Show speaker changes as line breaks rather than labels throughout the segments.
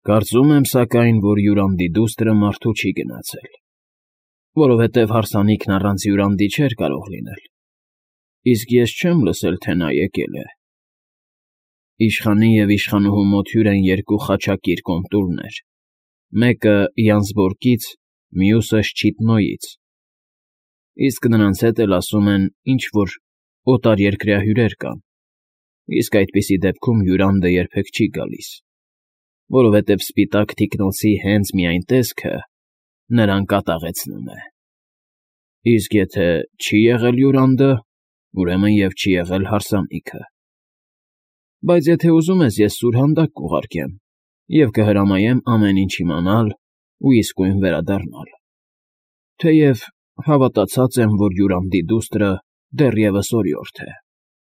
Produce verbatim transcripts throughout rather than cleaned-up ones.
Կարծում եմ, սակայն, որ Յուրանդի դուստրը մարդու չի գնացել, որովհետև հարսանիքն առանց Յուրանդի չէր կարող լինել, իսկ ես չեմ լսել, թե նա եկել է։ Իշխանի և իշխանուհու մոտ հյուր են երկու խաչակիր կոնտուրներ, մեկը Յանսբորկից, մյուսը Շչիտնոյից, իսկ նրանց հետ էլ, ասում են, ինչ֊որ օտարերկրյա հյուրեր կան, իսկ այդպիսի դեպքում Յուրանդը երբեք չի գալիս, որովհետև սպիտակ թիկնոցի հենց միայն տեսքը նրան կատաղեցնում է։ Իսկ եթե չի եղել Յուրանդը, ուրեմն և չի եղել հարսանիքը։ Բայց եթե ուզում ես, ես սուրհանդակ կուղարկեմ և կհրամայեմ ամեն ինչ իմանալ ու իսկույն վերադառնալ, թեև հավատացած եմ, որ Յուրանդի դուստրը դեռևս օրիորդ է։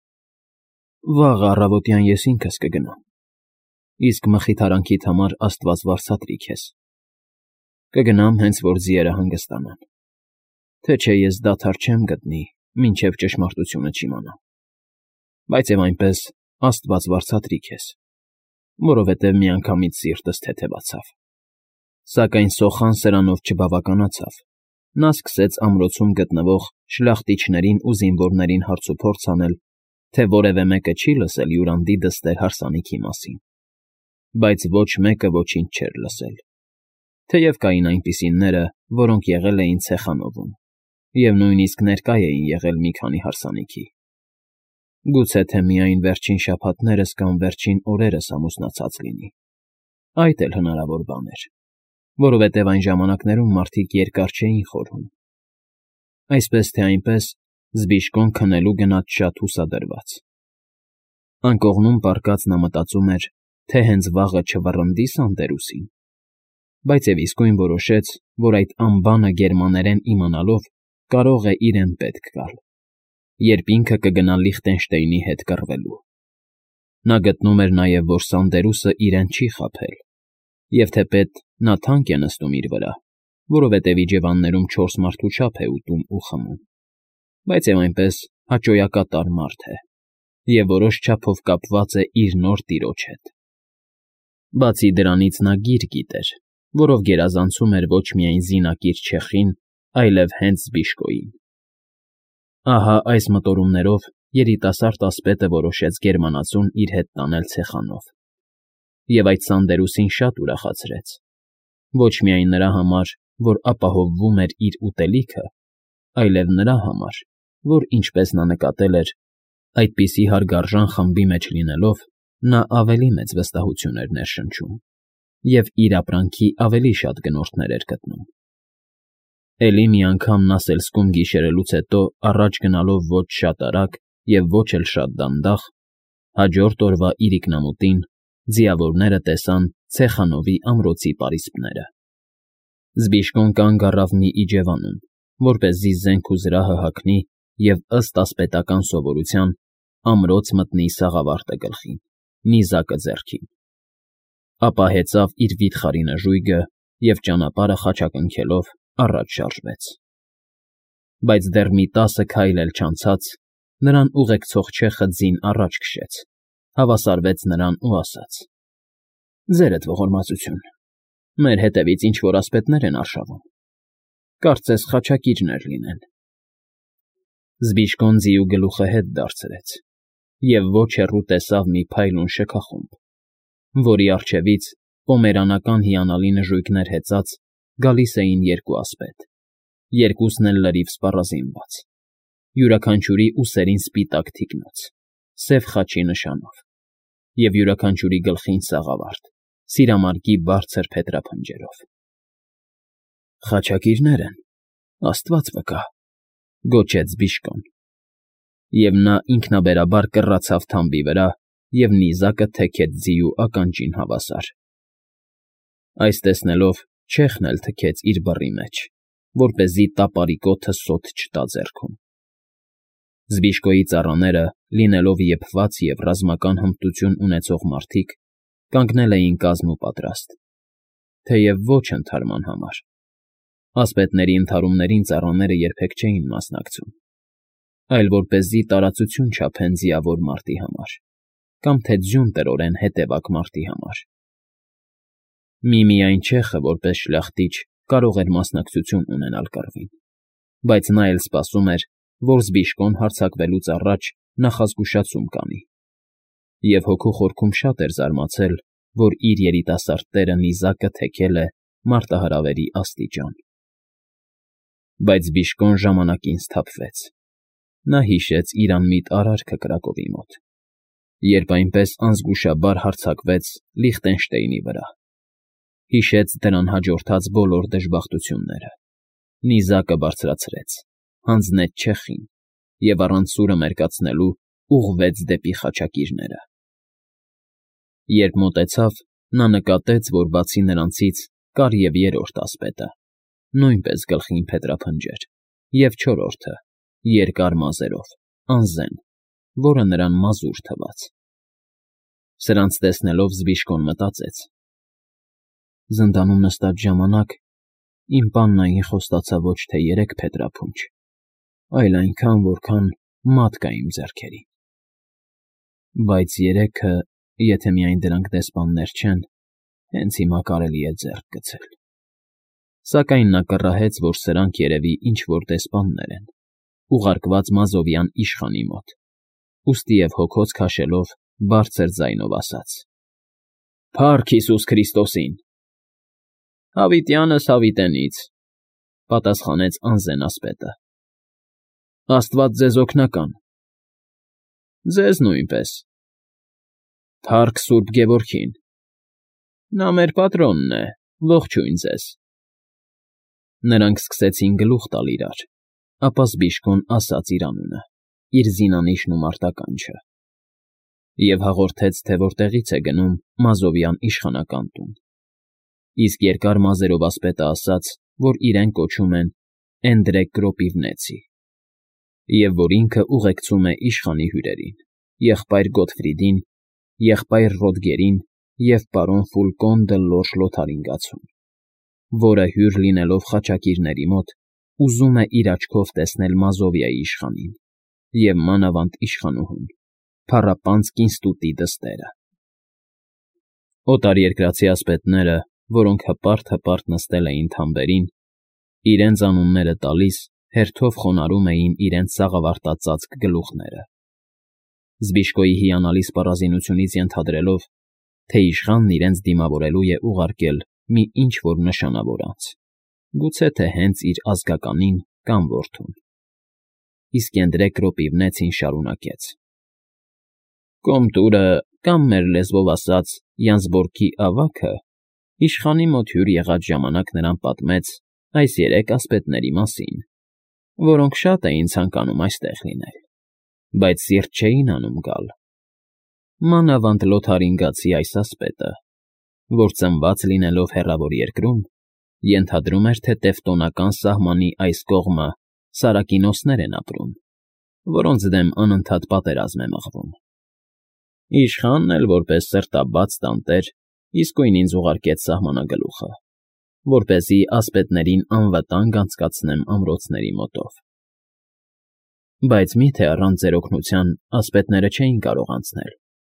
Վաղը առավոտյան ես ինքս կգնամ, իսկ մխիթարանքիդ համար աստված վարձատրի քեզ։ Կգնամ, հենց որ ձիերը հանգստանան, թե չէ ես դադար չեմ գտնի, մինչև ճշմարտությունը չիմանամ, բայց և այնպես աստված վարձատրի քեզ, որովհետև միանգամից սիրտս թեթևացավ։ Սակայն սոխան սրանով չբավականացավ, նա սկսեց ամրոցում գտնվող շլախտիչներին ու զինվորներին հարցուփորձ անել, թե որևէ մեկը չի լսել Յուրանդի դստեր հարսանիքի մասին, բայց ոչ մեկը ոչինչ չէր լսել, թեև կային այնպիսիները, որոնք եղել էին ցեխանովում և նույնիսկ ներկա էին եղել մի քանի հարսանիքի։ Գուցե թե միայն վերջին շաբաթներս կամ վերջին օրերս ամուսնացած լինի, այդ էլ հնարավոր բան էր, որովհետև այն ժամանակներում մարդիկ երկար չէին խորհում։ Այսպես թե այնպես, Զբիշկոն քնելու գնաց շատ հուսադրված։ Անկողնում պառկած նա մտածում էր, թե հենց վաղը չվռնդի Սանդերուսին, բայց և իսկույն որոշեց, որ այդ անբանը գերմաներեն իմանալով կարող է իրեն պետք գալ, երբ ինքը կգնա Լիխտենշտեյնի հետ կռվելու։ Նա գտնում էր նաև, որ Սանդերուսը իրեն չի խաբել, և թեպետ նա թանկ է նստում իր վրա, որովհետև իջևաններում չորս մարդու չափ է ուտում ու խմում, բայց և այնպես հաճոյակատար մարդ է և որոշ չափով կապված է իր նոր տիրոջ հետ։ Բացի դրանից նա գիր գիտեր, որով գերազանցում էր ոչ միայն զինակիր չեխին, այլև հենց Զբիշկոյին։ Ահա այս մտորումներով երիտասարդ ասպետը որոշեց գերմանացուն իր հետ տանել ցեխանով, և այդ Սանդերուսին շատ ուրախացրեց, ոչ միայն նրա համար, որ ապահովվում էր իր ուտելիքը, այլև նրա համար, որ, ինչպես նա նկատել էր, այդպիսի հարգարժան խմբի մեջ լինելով, նա ավելի մեծ վստահություն էր ներշնչում և իր ապրանքի ավելի շատ գնորդներ էր գտնում։ Էլի մի անգամ նա սելսկում գիշերելուց հետո առաջ գնալով ոչ շատ արագ և ոչ էլ շատ դանդաղ, հաջորդ օրվա իրիկնամուտին ձիավորները տեսան Ցեխանովի ամրոցի պարիսպները։ Զբիշկոն կանգ առավ մի իջևանում, որպեսզի զենք ու զրահը հագնի և ըստ ասպետական սովորության ամրոց մտնի սաղավարտը գլխին, նիզակը ձեռքին, ապա հեծավ իր վիթխարի նժույգը և ճանապարհը խաչակնքելով առաջ շարժվեց։ Բայց դեռ մի տասը քայլ էլ չանցած, նրան ուղեկցող չեխը ձին առաջ քշեց, հավասարվեց նրան ու ասաց. «Ձերդ ողորմածություն, մեր հետևից ինչ֊որ ասպետներ են արշավում, կարծես խաչակիրներ լինեն»։ Զբիշկոն ձիու գլուխը հետ դարձրեց և ոչ հեռու տեսավ մի փայլուն շքախումբ, որի առջևից, պոմերանական հիանալի նժույգներ հեծած, գալիս էին երկու ասպետ, երկուսն էլ լրիվ սպառազինված, յուրաքանչյուրի ուսերին սպիտակ թիկնոց, սև խաչի նշանով, և յուրաքանչյուրի գլխին սաղավարտ, սիրամարգի բարձր փետրափնջերով։ «Խաչակիրներ են, աստված վկա», գոչեց Զբիշկոն, և նա ինքնաբերաբար կռացավ թամբի վրա և նիզակը թեքեց ձիու ականջին հավասար։ Այս տեսնելով չեխն էլ թքեց իր բռի մեջ, որպեսզի տապարիկոթը սոթ չտա ձեռքում։ Զբիշկոյի ծառաները, լինելով եփված և ռազմական հմտություն ունեցող մարդիկ, կանգնել էին կազմուպատրաստ, թեև ոչ ընդհարման համար։ Ասպետների ընդհարումներին ծառաները երբեք չէին մասնակցում, այլ որպեսզի տարածություն չափեն ձիավոր մարտի համար կամ թե ձյուն տրորեն հետևակ մարտի համար։ Մի միայն չեխը, որպես շլախտիչ, կարող էր մասնակցություն ունենալ կռվին, բայց նա էլ սպասում էր, որ Զբիշկոն հարձակվելուց առաջ նախազգուշացում կանի, և հոգու խորքում շատ էր զարմացել, որ իր երիտասարդ տերը նիզակը թեքել է մարտահրավերի աստիճան։ Բայց Բիշկոն ժամանակին սթափվեց։ Նա հիշեց իր անմիտ արարքը Կրակովի մոտ, երբ այնպես անզգուշաբար հարձակվեց Լիխտենշտեյնի վրա։ Հիշեց դրան հաջորդած բոլոր դժբախտությունները, նիզակը բարձրացրեց, հանձնեց չեխին և առանց սուրը մերկացնելու ուղղվեց դեպի խաչակիրները։ Երբ մոտեցավ, նա նկատեց, որ բացի նրանցից կար և երրորդ ասպետը, նույնպես գլխին փետրափնջեր, և չորրորդը, երկար մազերով, անզեն, որը նրան մազուր թվաց։ Սրանց տեսնելով Զբիշկոն մտածեց. «Զնդանում նստած ժամանակ իմ պաննային խոստացավ ոչ թե երեք փետրափունջ, այլ այնքան, որքան մատ կա իմ ձեռքերին։ Բայց երեքը, եթե միայն դրանք դեսպաններ չեն, հենց հիմա կարելի է ձեռք գցել»։ Սակայն նա կռահեց, որ սրանք, երևի, ինչ֊որ դեսպաններ են, ուղարկված Մազովյան իշխանի մոտ, ուստիև հոգոց քաշելով բարձր ձայնով ասաց. «Փա՜ռք Հիսուս Քրիստոսին»։ «Հավիտյանս հավիտենից», ֊ պատասխանեց անզեն ասպետը։ «Աստված ձեզ օգնական»։ «Ձեզ նույնպես»։ «Փա՜ռք Սուրբ Գևորգին»։ «Նա մեր պատրոնն է, ողջույն ձեզ»։ Նրանք սկսեցին գլուխ տալ իրար, ապա Զբիշկոն ասաց իր անունը, իր զինանիշն ու մարտականչը, և հաղորդեց, թե որտեղից է գնում Մազովյան իշխանական տուն, իսկ երկար մազերով ասպետը ասաց, որ իրեն կոչում են Էնդրեկ Կրոպիվնեցի, և որ ինքը ուղեկցում է իշխանի հյուրերին, եղբայր Գոթֆրիդին, եղբայր Ռոդգերին և պարոն Ֆուլկոն դը Լորժ Լոթարինգացուն, որը, հյուր լինելով խաչակիրների մոտ, ուզում է իր աչքով տեսնել Մազովիայի իշխանին և մանավանդ իշխանուհուն, փառապանծ կինստուտի դստերը։ Օտարերկրացի ասպետները, որոնք հպարտ֊հպարտ նստել էին թամբերին, իրենց անունները տալիս հերթով խոնարհում էին իրենց սաղավարտածածկ գլուխները, Զբիշկոյի հիանալի սպառազինությունից ենթադրելով, թե իշխանն իրենց դիմավորելու է ուղարկել մի ինչ֊որ նշանավոր անձ, գուցե թե հենց իր ազգականին կամ որդուն։ Իսկ Էնդրեկ Կրոպիվնեցին շարունակեց. «Կոմտուրը, կամ մեր լեզվով ասած Յանսբորգի ավագը, իշխանի մոտ հյուր եղած ժամանակ նրան պատմեց այս երեք ասպետների մասին, որոնք շատ էին ցանկանում այստեղ լինել, բայց սիրտ չէին անում գալ։ Մանավանդ Լոթարինգացի այս ասպետը, որ ծնված լինելով հեռավոր երկրում, ենթադրում էր, թե տևտոնական սահմանի այս կողմը Սարակինոսներ են ապրում, որոնց դեմ անընդհատ պատերազմ է մղվում։ Իշխանն էլ որպես սրտաբաց տանտեր իսկույն ինձ ուղարկեց սահմանագլուխը, որպեսզի ասպետներին անվտանգ անցկացնեմ ամրոցների մոտով։ Բայց մի՞թե առանց ձեր օգնության ասպետները չէին կարող անցնել։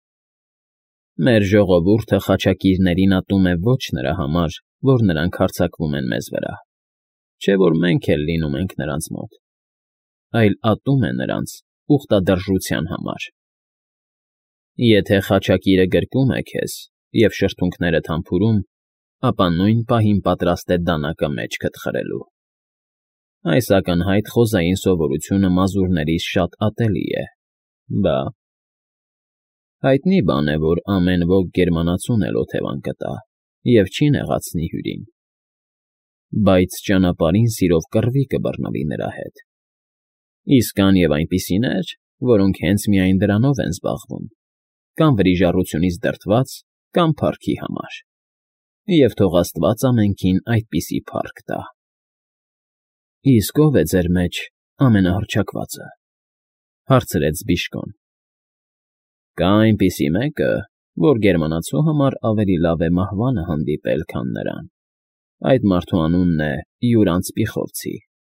Մեր ժողովուրդը խաչակիրներին ատում է ոչ նրա համար, որ նրանք հարձակվում են մեզ վրա, չէ որ մենք էլ լինում ենք նրանց մոտ, այլ ատում է նրանց ուխտադրժության համար։ Եթե խաչակիրը գրկում է քեզ և շրթունքներդ համբուրում, ապա նույն պահին պատրաստ է դանակը մեջքդ խրելու։ Այս ակնհայտ խոզային սովորությունը մազուրներից շատ ատելի է, բա… Հայտնի բան է, որ ամեն ոք գերմանացուն էլ օթևան կտա և չի նեղացնի հյուրին, բայց ճանապարհին սիրով կռվի կբռնվի նրա հետ։ Իսկ կան և այնպիսիներ, որոնք հենց միայն դրանով են զբաղվում, կամ վրիժառությունից դրդված, կամ փառքի համար, և թող աստված ամենքին այդպիսի փառք տա։ Իսկ ո՞վ է ձեր մեջ ամենահռչակվածը, ֊ հարցրեց Զբիշկոն։ Կա այնպիսի մեկը, որ գերմանացու համար ավելի լավ է մահվանը հանդիպել, քան նրան, այդ մարդու անունն է Յուրան Սպիխովցի։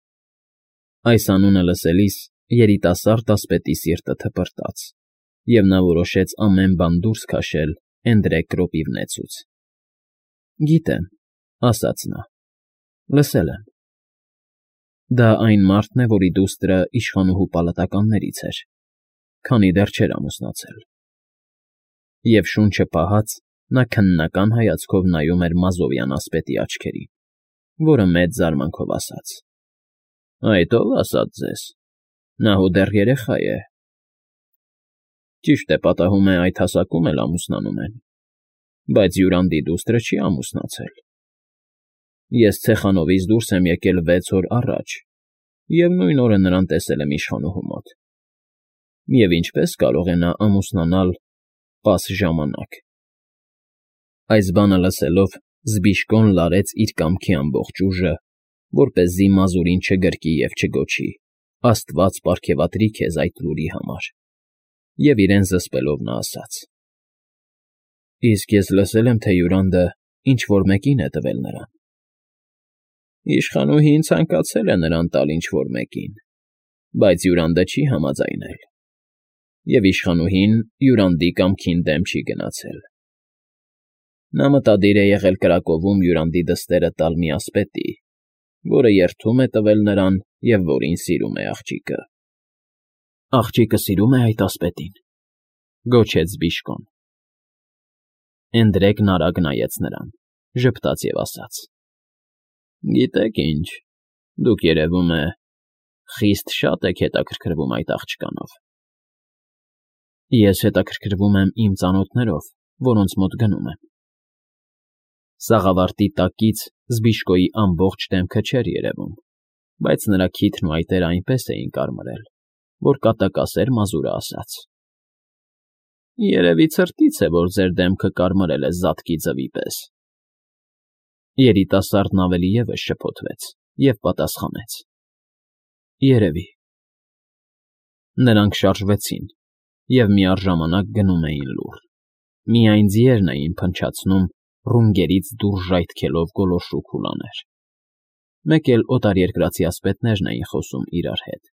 Այս անունը լսելիս երիտասարդ ասպետի սիրտը թպրտաց, և նա որոշեց ամեն բան դուրս քաշել Էնդրեկ Կրոպիվնեցուց։ Գիտեմ, ասաց նա, լսել եմ։ Դա այն մարդն է, որի դուստրը իշխանուհու պալատականներից էր, քանի դեռ չէր ամուսնացել։ Եվ շունչը պահած, նա քննական հայացքով նայում էր Մազովյան ասպետի աչքերին, որը մեծ զարմանքով ասաց. Այդ ո՞վ ասաց ձեզ, նա հո դեռ երեխա է։ Ճիշտ է, պատահում է այդ հասակում էլ ամուսնանում են, բայց Յուրանդի դուստրը չի ամուսնացել։ Ես ցեխանովից դուրս եմ եկել վեց օր առաջ և նույն օրը նրան տեսել եմ իշխանուհու մոտ։ Եվ ինչպե՞ս կարող է նա ամուսնանալ պաս ժամանակ։ Այս բանը լսելով Զբիշկոն լարեց իր կամքի ամբողջ ուժը, որպեսզի մազուրին չգրկի և չգոչի. «Աստված պարգևատրի քեզ այդ լուրի համար», և իրեն զսպելով նա ասաց. «Իսկ ես լսել եմ, թե Յուրանդը ինչ֊որ մեկին է տվել նրան»։ Իշխանուհին ցանկացել է նրան տալ ինչ֊որ մեկին, բայց Յուրանդը չի համաձայնել, և իշխանուհին Յուրանդի կամքին դեմ չի գնացել։ Նա մտադիր է եղել Կրակովում Յուրանդի դստերը տալ մի ասպետի, որը երդում է տվել նրան և որին սիրում է աղջիկը։ «Աղջիկը սիրում է այդ ասպետին», գոչեց Զբիշկոն։ Էնդրեկն արագ նայեց նրան, ժպտաց և ասաց. «Գիտեք ինչ, դուք, երևում է, խիստ շատ եք հետաքրքրվում այդ աղջկանով»։ Ես հետաքրքրվում եմ իմ ծանոթներով, որոնց մոտ գնում եմ։ Սաղավարտի տակից Զբիշկոյի ամբողջ դեմքը չէր երևում, բայց նրա քիթն ու այտերը այնպես էին կարմրել, որ կատակասեր մազուրը ասաց. «Երևի ցրտից է, որ ձեր դեմքը կարմրել է զատկի ձվի պես»։ Երիտասարդն ավելի ևս շփոթվեց և պատասխանեց. «Երևի»։ Նրանք շարժվեցին և միառժամանակ գնում էին լուռ, միայն ձիերն էին փնչացնում, ռունգներից դուրս ժայթքելով գոլորշու քուլաներ։ Մեկ էլ օտարերկրացի ասպետներն էին խոսում իրար հետ։